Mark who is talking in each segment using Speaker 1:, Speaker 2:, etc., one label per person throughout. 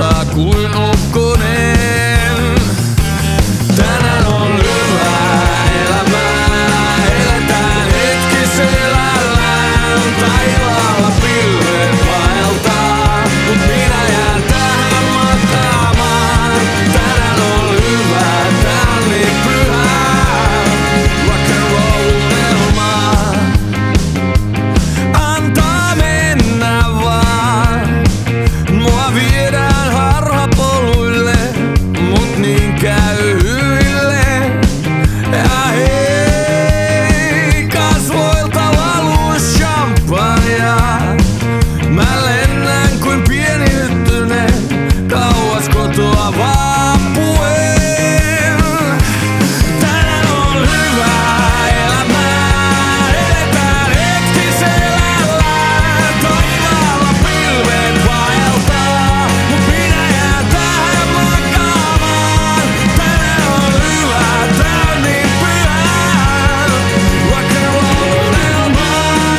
Speaker 1: valtaa kuin ukkonen. Tänään on hyvää elämää, eletään hetki selällään. Taivaalla pilvet vaeltaa, mut minä jään tähän makaamaan. Tänään on hyvää, tää on niin pyhää, rock'n'roll-unelmaa. Antaa mennä vaan, mua viedään harhapoluille, mut niin käy hyville. Ja hei, kasvoilta valuu champagnea. Mä lennän kuin pieni hyttynen, kauas kotoa vaapuen. Tänään on hyvää elämää, eletään hetki selällään. Taivaalla pilvet vaeltaa, mut minä jään tähän makaamaan. Tänään on hyvää, tää on niin pyhää, rock'n'roll-unelmaa.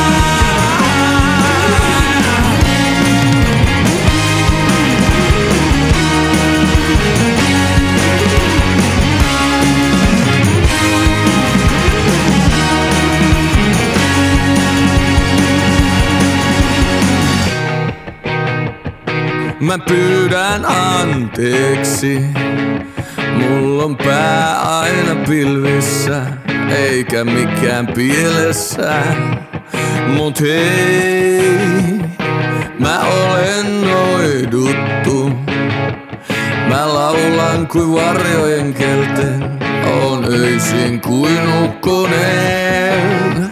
Speaker 1: Mä pyydän anteeksi, mulla on pää aina pilvissä, eikä mikään pielessä. Mut hei, mä olen noiduttu. Mä laulan kuin varjojen kelten, oon öisin kuin ukkonen.